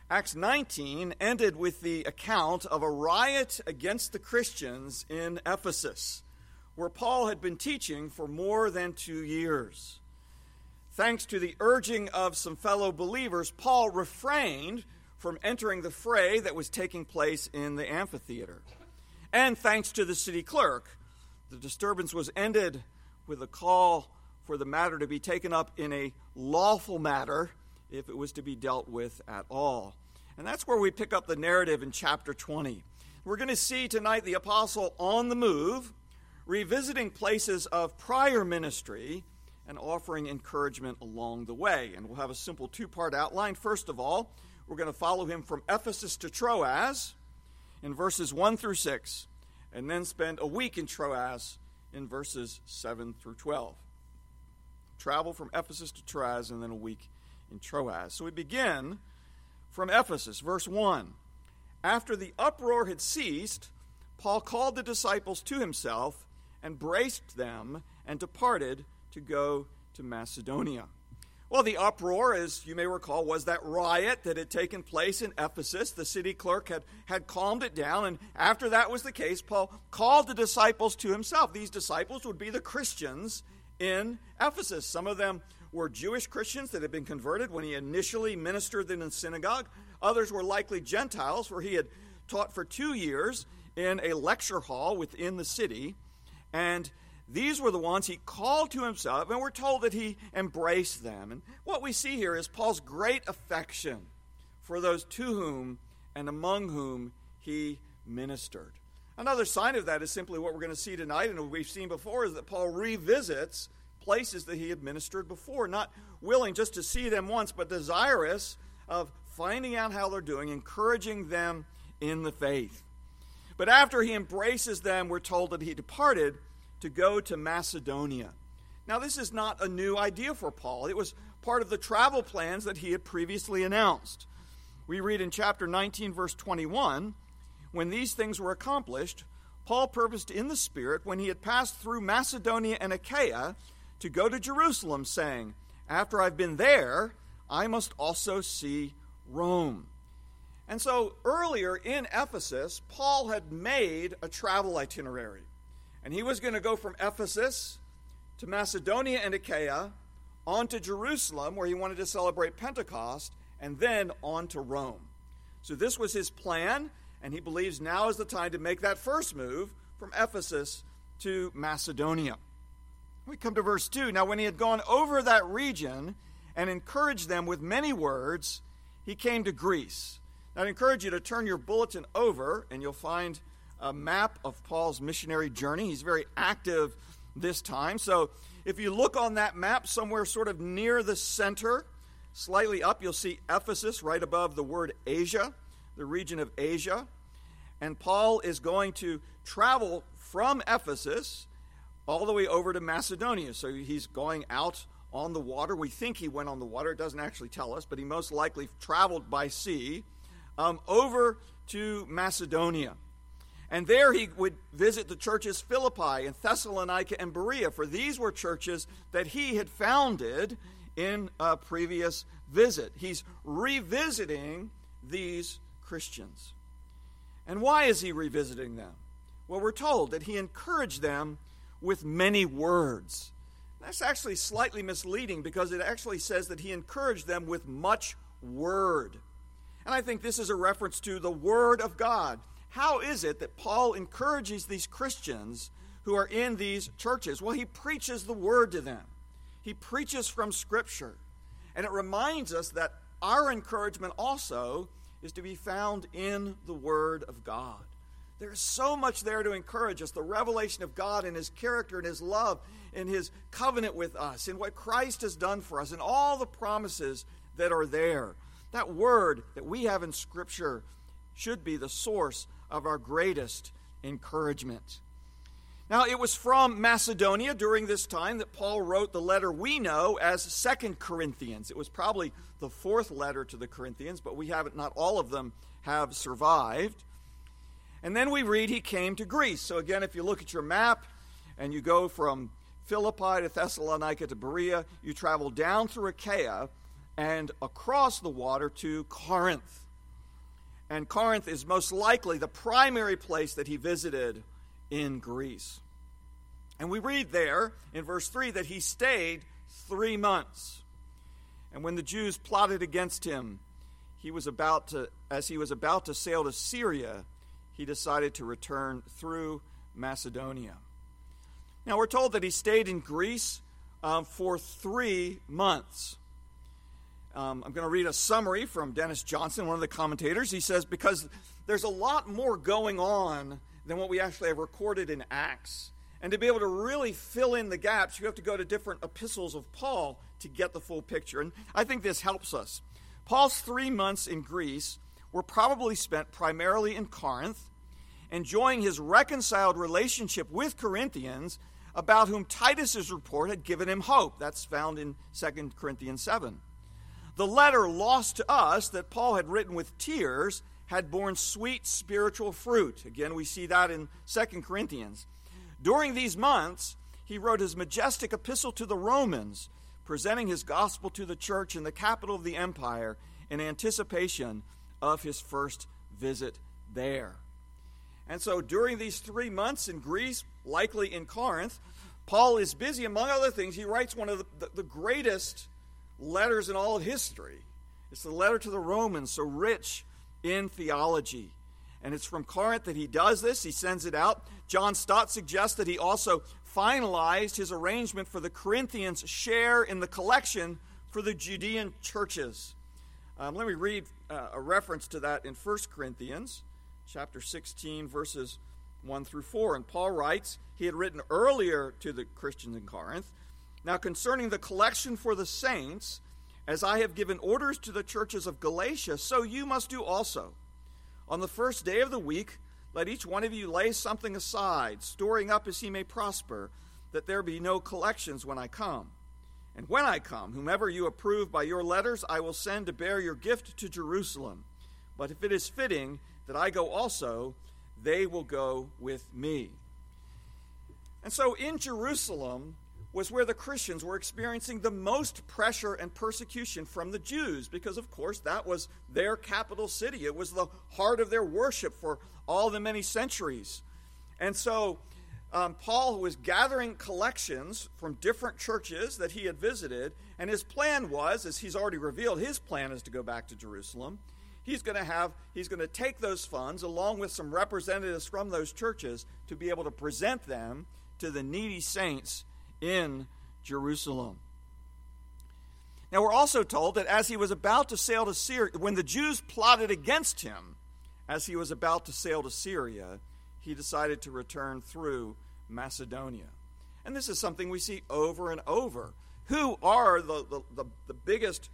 Acts 19 ended with the account of a riot against the Christians in Ephesus, where Paul had been teaching for more than 2 years. Thanks to the urging of some fellow believers, Paul refrained from entering the fray that was taking place in the amphitheater. And thanks to the city clerk, the disturbance was ended with a call for the matter to be taken up in a lawful matter if it was to be dealt with at all. And that's where we pick up the narrative in chapter 20. We're going to see tonight the apostle on the move, revisiting places of prior ministry and offering encouragement along the way. And we'll have a simple two-part outline. First of all, we're going to follow him from Ephesus to Troas in verses 1 through 6, and then spend a week in Troas in verses 7 through 12. Travel from Ephesus to Troas and then a week in Troas. So we begin from Ephesus, verse 1. After the uproar had ceased, Paul called the disciples to himself, embraced them, and departed to go to Macedonia. Well, the uproar, as you may recall, was that riot that had taken place in Ephesus. The city clerk had calmed it down, and after that was the case, Paul called the disciples to himself. These disciples would be the Christians in Ephesus. Some of them were Jewish Christians that had been converted when he initially ministered in the synagogue. Others were likely Gentiles, where he had taught for 2 years in a lecture hall within the city. And these were the ones he called to himself, and we're told that he embraced them. And what we see here is Paul's great affection for those to whom and among whom he ministered. Another sign of that is simply what we're going to see tonight, and what we've seen before, is that Paul revisits places that he had ministered before, not willing just to see them once, but desirous of finding out how they're doing, encouraging them in the faith. But after he embraces them, we're told that he departed to go to Macedonia. Now, this is not a new idea for Paul. It was part of the travel plans that he had previously announced. We read in chapter 19, verse 21, when these things were accomplished, Paul purposed in the Spirit, when he had passed through Macedonia and Achaia, to go to Jerusalem, saying, after I've been there, I must also see Rome. And so earlier in Ephesus, Paul had made a travel itinerary. And he was going to go from Ephesus to Macedonia and Achaia, on to Jerusalem, where he wanted to celebrate Pentecost, and then on to Rome. So this was his plan, and he believes now is the time to make that first move from Ephesus to Macedonia. We come to verse 2. Now, when he had gone over that region and encouraged them with many words, he came to Greece. Now, I'd encourage you to turn your bulletin over, and you'll find a map of Paul's missionary journey. He's very active this time. So if you look on that map somewhere sort of near the center, slightly up, you'll see Ephesus right above the word Asia, the region of Asia. And Paul is going to travel from Ephesus all the way over to Macedonia. So he's going out on the water. We think he went on the water. It doesn't actually tell us, but he most likely traveled by sea over to Macedonia. And there he would visit the churches Philippi and Thessalonica and Berea, for these were churches that he had founded in a previous visit. He's revisiting these Christians. And why is he revisiting them? Well, we're told that he encouraged them with many words. That's actually slightly misleading, because it actually says that he encouraged them with much word. And I think this is a reference to the Word of God. How is it that Paul encourages these Christians who are in these churches? Well, he preaches the Word to them. He preaches from Scripture. And it reminds us that our encouragement also is to be found in the Word of God. There's so much there to encourage us. The revelation of God and His character and His love and His covenant with us and what Christ has done for us and all the promises that are there. That word that we have in Scripture should be the source of our greatest encouragement. Now, it was from Macedonia during this time that Paul wrote the letter we know as 2 Corinthians. It was probably the fourth letter to the Corinthians, but not all of them have survived. And then we read he came to Greece. So again, if you look at your map and you go from Philippi to Thessalonica to Berea, you travel down through Achaia and across the water to Corinth. And Corinth is most likely the primary place that he visited in Greece. And we read there in verse 3 that he stayed 3 months. And when the Jews plotted against him, as he was about to sail to Syria, he decided to return through Macedonia. Now we're told that he stayed in Greece for 3 months. I'm going to read a summary from Dennis Johnson, one of the commentators. He says, because there's a lot more going on than what we actually have recorded in Acts. And to be able to really fill in the gaps, you have to go to different epistles of Paul to get the full picture. And I think this helps us. Paul's 3 months in Greece were probably spent primarily in Corinth, enjoying his reconciled relationship with Corinthians, about whom Titus's report had given him hope. That's found in 2 Corinthians 7. The letter lost to us that Paul had written with tears had borne sweet spiritual fruit. Again, we see that in 2 Corinthians. During these months, he wrote his majestic epistle to the Romans, presenting his gospel to the church in the capital of the empire in anticipation of his first visit there. And so during these 3 months in Greece, likely in Corinth, Paul is busy. Among other things, he writes one of the greatest letters in all of history. It's the letter to the Romans, so rich in theology. And it's from Corinth that he does this. He sends it out. John Stott suggests that he also finalized his arrangement for the Corinthians' share in the collection for the Judean churches. Let me read a reference to that in 1 Corinthians chapter 16, verses 1 through 4. And Paul writes, he had written earlier to the Christians in Corinth, now concerning the collection for the saints, as I have given orders to the churches of Galatia, so you must do also. On the first day of the week, let each one of you lay something aside, storing up as he may prosper, that there be no collections when I come. And when I come, whomever you approve by your letters, I will send to bear your gift to Jerusalem. But if it is fitting that I go also, they will go with me. And so in Jerusalem was where the Christians were experiencing the most pressure and persecution from the Jews, because of course that was their capital city. It was the heart of their worship for all the many centuries. And so Paul was gathering collections from different churches that he had visited, and his plan was, as he's already revealed, his plan is to go back to Jerusalem. He's going to take those funds along with some representatives from those churches to be able to present them to the needy saints in Jerusalem. Now we're also told that as he was about to sail to Syria, when the Jews plotted against him, as he was about to sail to Syria, he decided to return through Macedonia. And this is something we see over and over. Who are the biggest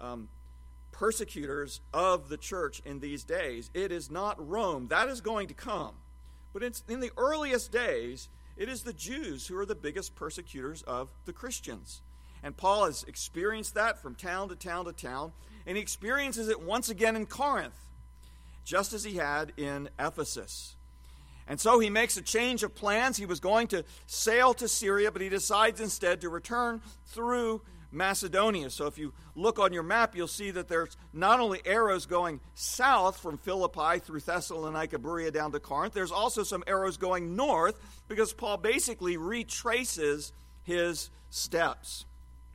persecutors of the church in these days? It is not Rome. That is going to come. But in the earliest days, it is the Jews who are the biggest persecutors of the Christians. And Paul has experienced that from town to town to town, and he experiences it once again in Corinth, just as he had in Ephesus. And so he makes a change of plans. He was going to sail to Syria, but he decides instead to return through Macedonia. So if you look on your map, you'll see that there's not only arrows going south from Philippi through Thessalonica, Berea down to Corinth, there's also some arrows going north, because Paul basically retraces his steps.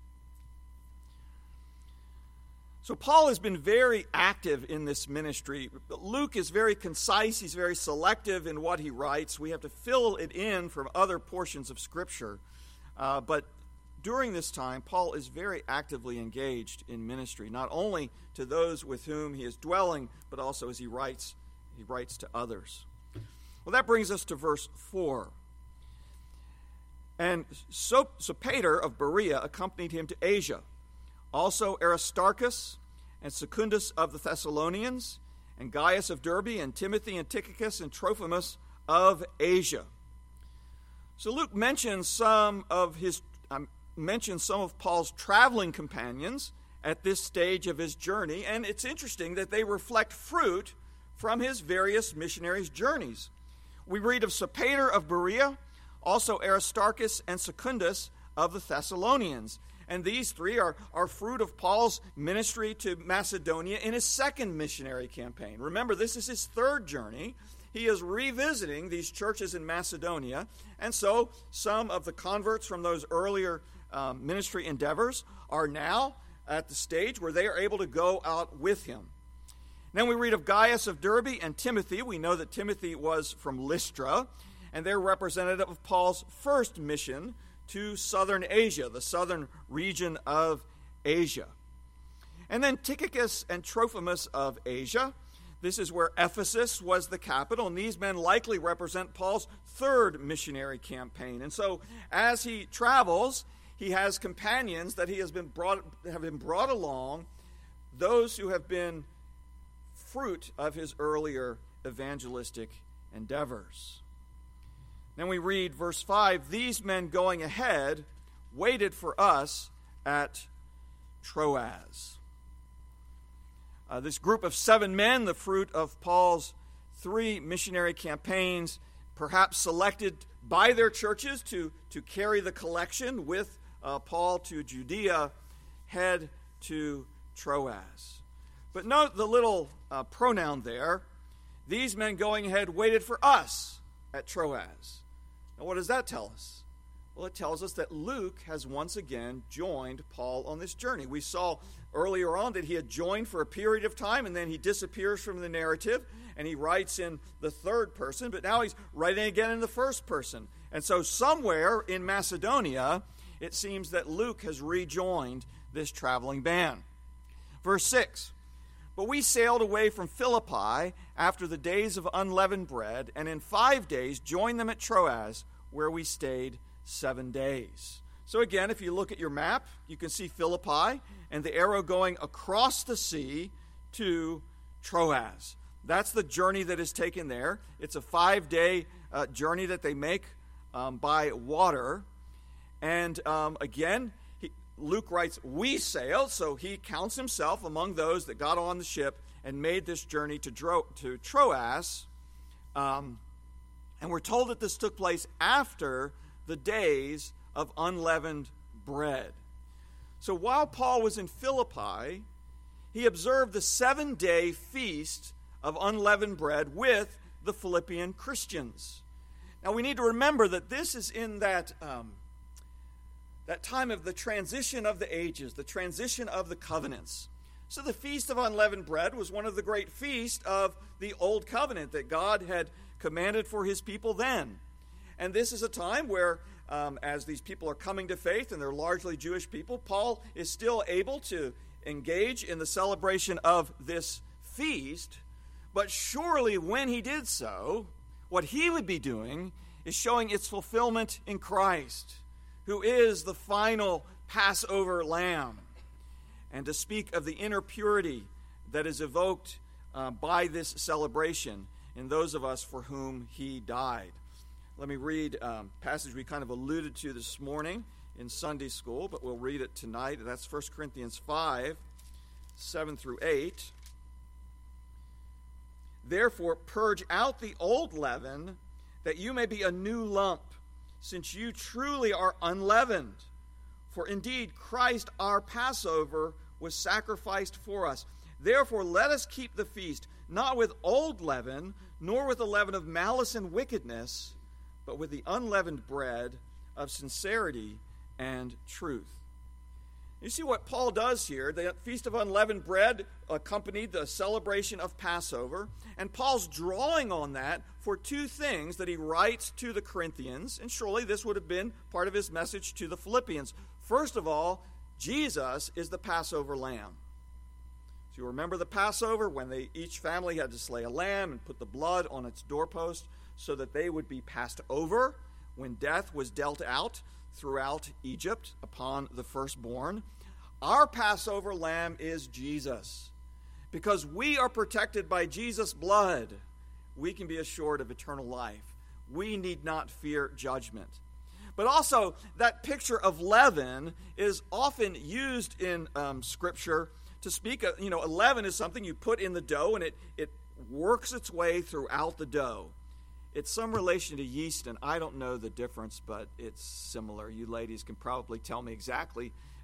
So Paul has been very active in this ministry. Luke is very concise. He's very selective in what he writes. We have to fill it in from other portions of Scripture. But during this time, Paul is very actively engaged in ministry, not only to those with whom he is dwelling, but also as he writes to others. Well, that brings us to verse 4. And Sopater of Berea accompanied him to Asia. Also Aristarchus and Secundus of the Thessalonians, and Gaius of Derbe, and Timothy and Tychicus and Trophimus of Asia. So Luke mentions some of Paul's traveling companions at this stage of his journey, and it's interesting that they reflect fruit from his various missionaries' journeys. We read of Sopater of Berea, also Aristarchus and Secundus of the Thessalonians. And these three are fruit of Paul's ministry to Macedonia in his second missionary campaign. Remember, this is his third journey. He is revisiting these churches in Macedonia. And so some of the converts from those earlier ministry endeavors are now at the stage where they are able to go out with him. Then we read of Gaius of Derbe and Timothy. We know that Timothy was from Lystra, and they're representative of Paul's first mission to southern Asia, the southern region of Asia. And then Tychicus and Trophimus of Asia. This is where Ephesus was the capital, and these men likely represent Paul's third missionary campaign. And so as he travels, he has companions that have been brought along, those who have been fruit of his earlier evangelistic endeavors. Then we read verse 5, these men going ahead waited for us at Troas. This group of 7 men, the fruit of Paul's 3 missionary campaigns, perhaps selected by their churches to carry the collection with Paul to Judea, head to Troas. But note the little pronoun there. These men going ahead waited for us at Troas. Now, what does that tell us? Well, it tells us that Luke has once again joined Paul on this journey. We saw earlier on that he had joined for a period of time, and then he disappears from the narrative, and he writes in the third person, but now he's writing again in the first person. And so somewhere in Macedonia, it seems that Luke has rejoined this traveling band. Verse 6, but we sailed away from Philippi after the days of unleavened bread, and in 5 days joined them at Troas, where we stayed 7 days. So again, if you look at your map, you can see Philippi and the arrow going across the sea to Troas. That's the journey that is taken there. It's a 5-day journey that they make by water. And again, Luke writes, we sailed, so he counts himself among those that got on the ship and made this journey to Troas. And we're told that this took place after the days of unleavened bread. So while Paul was in Philippi, he observed the 7-day feast of unleavened bread with the Philippian Christians. Now we need to remember that this is in that time of the transition of the ages, the transition of the covenants. So the Feast of Unleavened Bread was one of the great feasts of the Old Covenant that God had commanded for his people then. And this is a time where, as these people are coming to faith, and they're largely Jewish people, Paul is still able to engage in the celebration of this feast. But surely when he did so, what he would be doing is showing its fulfillment in Christ, who is the final Passover lamb, and to speak of the inner purity that is evoked by this celebration in those of us for whom he died. Let me read a passage we kind of alluded to this morning in Sunday school, but we'll read it tonight. That's 1 Corinthians 5, 7 through 8. Therefore, purge out the old leaven, that you may be a new lump, since you truly are unleavened. For indeed, Christ our Passover was sacrificed for us. Therefore, let us keep the feast, not with old leaven, nor with the leaven of malice and wickedness, but with the unleavened bread of sincerity and truth. You see what Paul does here. The Feast of Unleavened Bread accompanied the celebration of Passover, and Paul's drawing on that for 2 things that he writes to the Corinthians, and surely this would have been part of his message to the Philippians. First of all, Jesus is the Passover lamb. So you remember the Passover when each family had to slay a lamb and put the blood on its doorpost so that they would be passed over when death was dealt out throughout Egypt upon the firstborn. Our Passover lamb is Jesus. Because we are protected by Jesus' blood, we can be assured of eternal life. We need not fear judgment. But also, that picture of leaven is often used in Scripture to speak of, leaven is something you put in the dough and it works its way throughout the dough. It's some relation to yeast, and I don't know the difference, but it's similar. You ladies can probably tell me exactly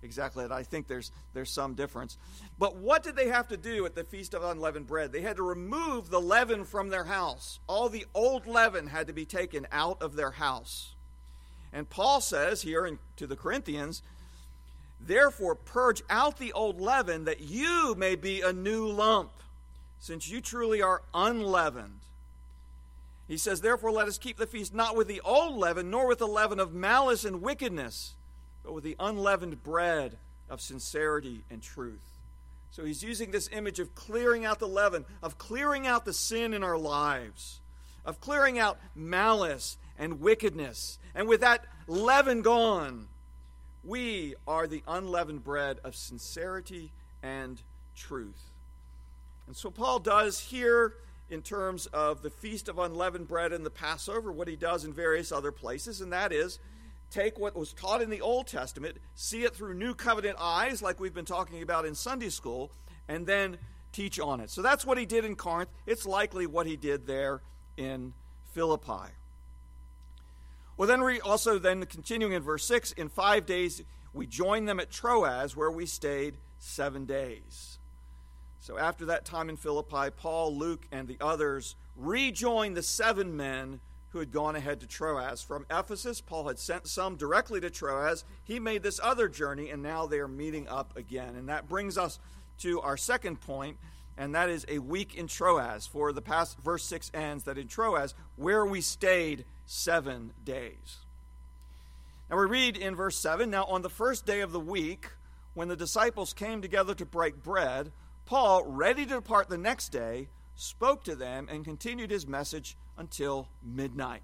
exactly that. I think there's some difference. But what did they have to do at the Feast of Unleavened Bread? They had to remove the leaven from their house. All the old leaven had to be taken out of their house. And Paul says here to the Corinthians, therefore purge out the old leaven, that you may be a new lump, since you truly are unleavened. He says, therefore let us keep the feast not with the old leaven, nor with the leaven of malice and wickedness, but with the unleavened bread of sincerity and truth. So he's using this image of clearing out the leaven, of clearing out the sin in our lives, of clearing out malice and wickedness. And with that leaven gone, we are the unleavened bread of sincerity and truth. And so Paul does here, in terms of the Feast of Unleavened Bread and the Passover, what he does in various other places, and that is take what was taught in the Old Testament, see it through New Covenant eyes, like we've been talking about in Sunday school, and then teach on it. So that's what he did in Corinth. It's likely what he did there in Philippi. Well, then continuing in verse 6, in 5 days we joined them at Troas, where we stayed 7 days. So after that time in Philippi, Paul, Luke, and the others rejoined the 7 men who had gone ahead to Troas. From Ephesus, Paul had sent some directly to Troas. He made this other journey, and now they are meeting up again. And that brings us to our second point, and that is a week in Troas. For the past verse 6 ends that in Troas, where we stayed 7 days. Now we read in verse 7, now on the first day of the week, when the disciples came together to break bread, Paul, ready to depart the next day, spoke to them and continued his message until midnight.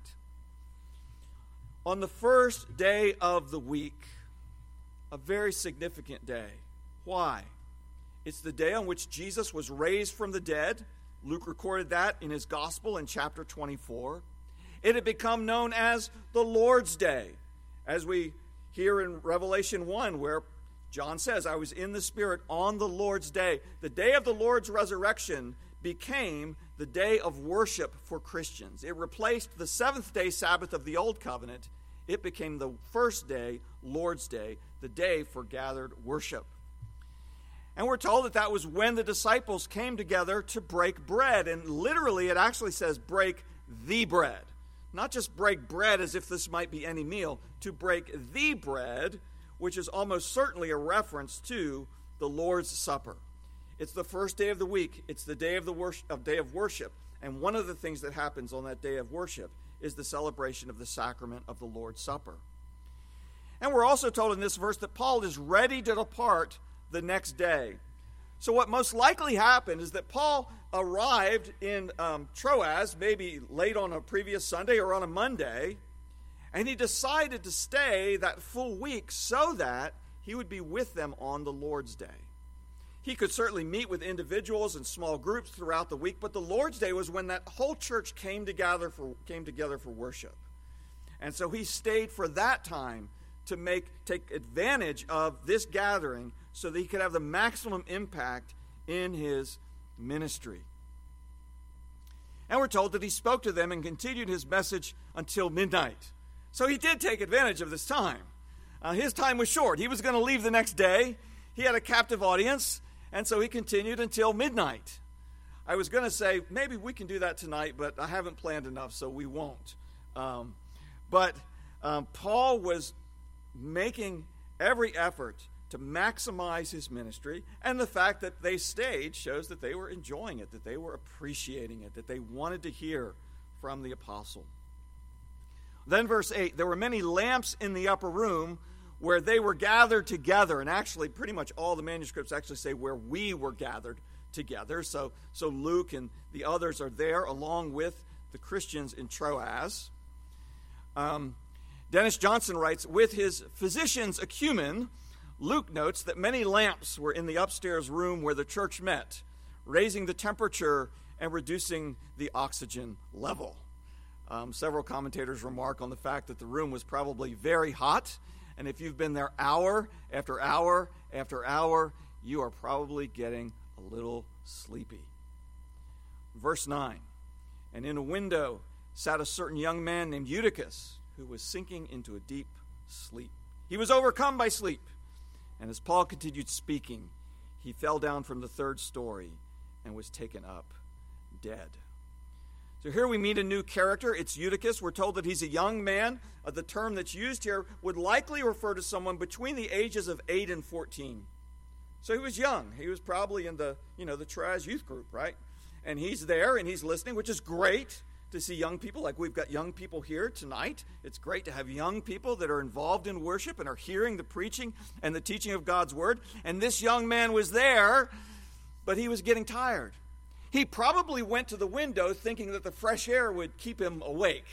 On the first day of the week, a very significant day. Why? It's the day on which Jesus was raised from the dead. Luke recorded that in his gospel in chapter 24. It had become known as the Lord's Day, as we hear in Revelation 1, where John says, I was in the Spirit on the Lord's Day. The day of the Lord's resurrection became the day of worship for Christians. It replaced the seventh-day Sabbath of the Old Covenant. It became the first day, Lord's Day, the day for gathered worship. And we're told that that was when the disciples came together to break bread. And literally, it actually says break the bread. Not just break bread as if this might be any meal. To break the bread, which is almost certainly a reference to the Lord's Supper. It's the first day of the week. It's the day of worship. And one of the things that happens on that day of worship is the celebration of the sacrament of the Lord's Supper. And we're also told in this verse that Paul is ready to depart the next day. So what most likely happened is that Paul arrived in Troas, maybe late on a previous Sunday or on a Monday, and he decided to stay that full week so that he would be with them on the Lord's Day. He could certainly meet with individuals and small groups throughout the week, but the Lord's Day was when that whole church came together for worship. And so he stayed for that time to take advantage of this gathering so that he could have the maximum impact in his ministry. And we're told that he spoke to them and continued his message until midnight. So he did take advantage of this time. His time was short. He was going to leave the next day. He had a captive audience, and so he continued until midnight. I was going to say, maybe we can do that tonight, but I haven't planned enough, so we won't. But Paul was making every effort to maximize his ministry, and the fact that they stayed shows that they were enjoying it, that they were appreciating it, that they wanted to hear from the apostle. Then verse 8, there were many lamps in the upper room where they were gathered together. And actually, pretty much all the manuscripts actually say where we were gathered together. So Luke and the others are there along with the Christians in Troas. Dennis Johnson writes, with his physician's acumen, Luke notes that many lamps were in the upstairs room where the church met, raising the temperature and reducing the oxygen level. Several commentators remark on the fact that the room was probably very hot, and if you've been there hour after hour after hour, you are probably getting a little sleepy. Verse 9, and in a window sat a certain young man named Eutychus, who was sinking into a deep sleep. He was overcome by sleep, And as Paul continued speaking, he fell down from the third story and was taken up dead. So here we meet a new character. It's Eutychus. We're told that he's a young man. The term that's used here would likely refer to someone between the ages of 8 and 14. So he was young. He was probably in the Traz youth group, right? And he's there and he's listening, which is great to see young people. Like we've got young people here tonight. It's great to have young people that are involved in worship and are hearing the preaching and the teaching of God's word. And this young man was there, but he was getting tired. He probably went to the window thinking that the fresh air would keep him awake,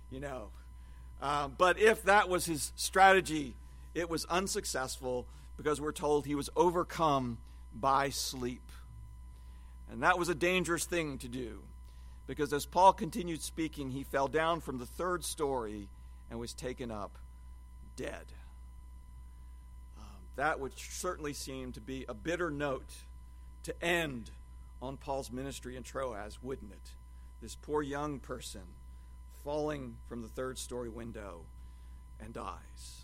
But if that was his strategy, it was unsuccessful because we're told he was overcome by sleep. And that was a dangerous thing to do because as Paul continued speaking, he fell down from the third story and was taken up dead. That would certainly seem to be a bitter note to end on Paul's ministry in Troas, wouldn't it? This poor young person falling from the third story window and dies.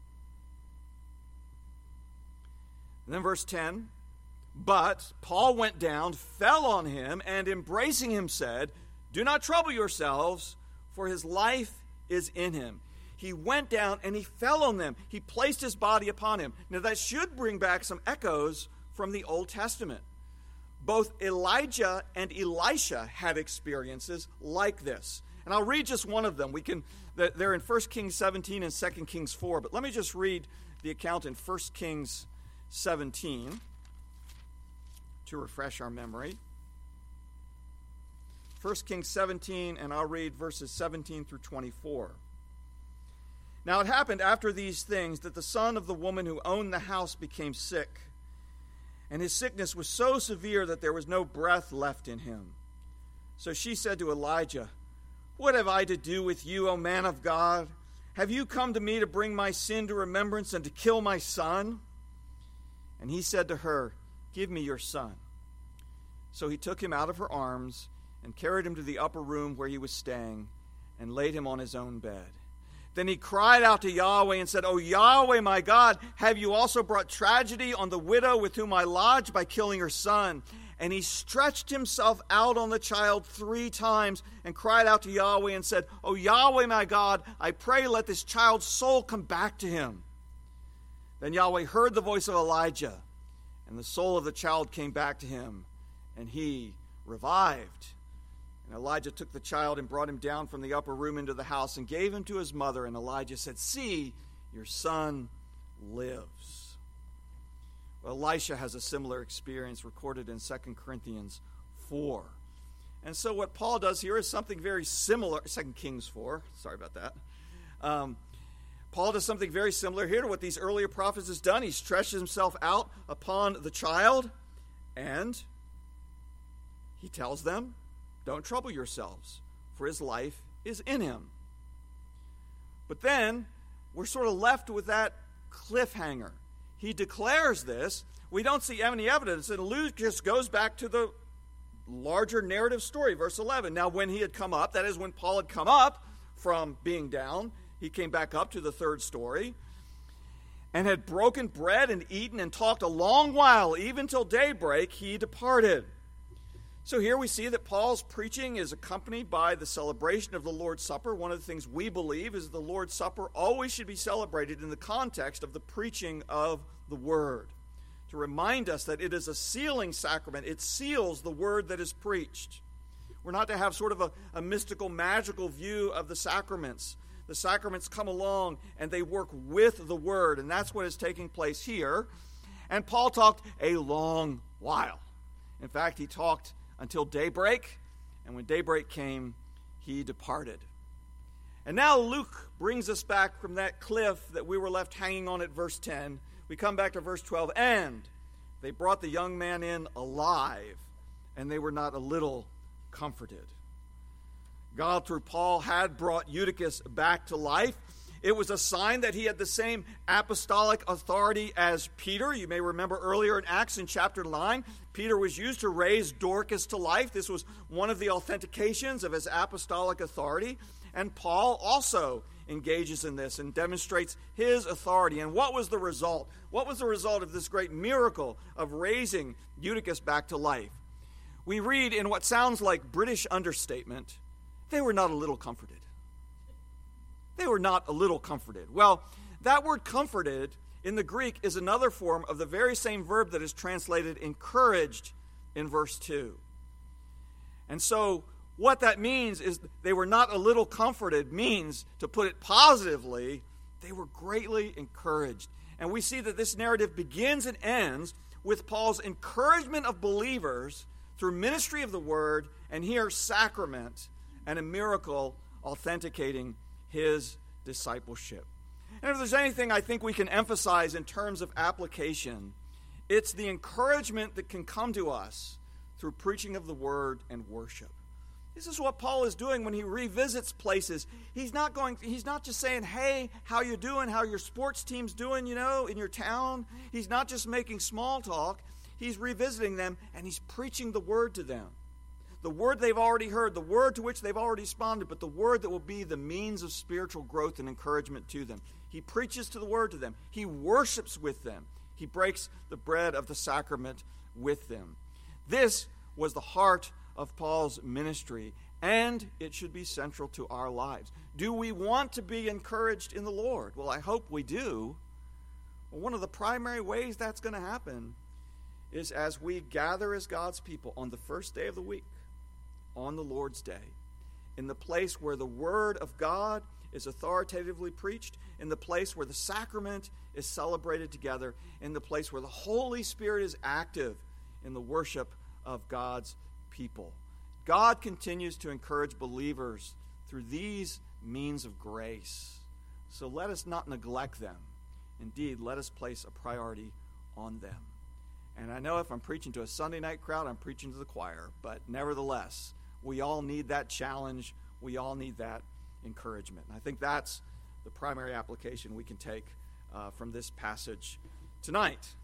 And then verse 10, but Paul went down, fell on him, and embracing him said, do not trouble yourselves, for his life is in him. He went down and he fell on them. He placed his body upon him. Now that should bring back some echoes from the Old Testament. Both Elijah and Elisha had experiences like this. And I'll read just one of them. They're in 1 Kings 17 and 2 Kings 4. But let me just read the account in 1 Kings 17 to refresh our memory. 1 Kings 17, and I'll read verses 17 through 24. Now it happened after these things that the son of the woman who owned the house became sick. And his sickness was so severe that there was no breath left in him. So she said to Elijah, what have I to do with you, O man of God? Have you come to me to bring my sin to remembrance and to kill my son? And he said to her, give me your son. So he took him out of her arms and carried him to the upper room where he was staying and laid him on his own bed. Then he cried out to Yahweh and said, O Yahweh, my God, have you also brought tragedy on the widow with whom I lodged by killing her son? And he stretched himself out on the child 3 times and cried out to Yahweh and said, O Yahweh, my God, I pray let this child's soul come back to him. Then Yahweh heard the voice of Elijah, and the soul of the child came back to him, and he revived. And Elijah took the child and brought him down from the upper room into the house and gave him to his mother. And Elijah said, see, your son lives. Well, Elisha has a similar experience recorded in 2 Corinthians 4. And so what Paul does here is something very similar. 2 Kings 4, sorry about that. Paul does something very similar here to what these earlier prophets has done. He stretches himself out upon the child and he tells them, don't trouble yourselves, for his life is in him. But then we're sort of left with that cliffhanger. He declares this. We don't see any evidence. And Luke just goes back to the larger narrative story, verse 11. Now, when he had come up, that is when Paul had come up from being down, he came back up to the third story and had broken bread and eaten and talked a long while, even till daybreak, he departed. So here we see that Paul's preaching is accompanied by the celebration of the Lord's Supper. One of the things we believe is the Lord's Supper always should be celebrated in the context of the preaching of the Word, to remind us that it is a sealing sacrament. It seals the Word that is preached. We're not to have sort of a mystical, magical view of the sacraments. The sacraments come along and they work with the Word, and that's what is taking place here. And Paul talked a long while. In fact, he talked until daybreak, and when daybreak came, he departed. And now Luke brings us back from that cliff that we were left hanging on at verse 10. We come back to verse 12, and they brought the young man in alive, and they were not a little comforted. God, through Paul, had brought Eutychus back to life. It was a sign that he had the same apostolic authority as Peter. You may remember earlier in Acts in chapter 9, Peter was used to raise Dorcas to life. This was one of the authentications of his apostolic authority. And Paul also engages in this and demonstrates his authority. And what was the result? What was the result of this great miracle of raising Eutychus back to life? We read in what sounds like British understatement, they were not a little comforted. They were not a little comforted. Well, that word comforted in the Greek is another form of the very same verb that is translated encouraged in verse 2. And so what that means is they were not a little comforted means, to put it positively, they were greatly encouraged. And we see that this narrative begins and ends with Paul's encouragement of believers through ministry of the word, and here sacrament and a miracle authenticating his discipleship. And if there's anything I think we can emphasize in terms of application, it's the encouragement that can come to us through preaching of the word and worship. This is what Paul is doing when he revisits places. He's not just saying, hey, how you doing, how your sports team's doing, in your town. He's not just making small talk. He's revisiting them, and he's preaching the word to them. The word they've already heard, the word to which they've already responded, but the word that will be the means of spiritual growth and encouragement to them. He preaches to the word to them. He worships with them. He breaks the bread of the sacrament with them. This was the heart of Paul's ministry, and it should be central to our lives. Do we want to be encouraged in the Lord? Well, I hope we do. Well, one of the primary ways that's going to happen is as we gather as God's people on the first day of the week, on the Lord's Day, in the place where the Word of God is authoritatively preached, in the place where the sacrament is celebrated together, in the place where the Holy Spirit is active in the worship of God's people. God continues to encourage believers through these means of grace. So let us not neglect them. Indeed, let us place a priority on them. And I know if I'm preaching to a Sunday night crowd, I'm preaching to the choir, but nevertheless, we all need that challenge. We all need that encouragement. And I think that's the primary application we can take from this passage tonight.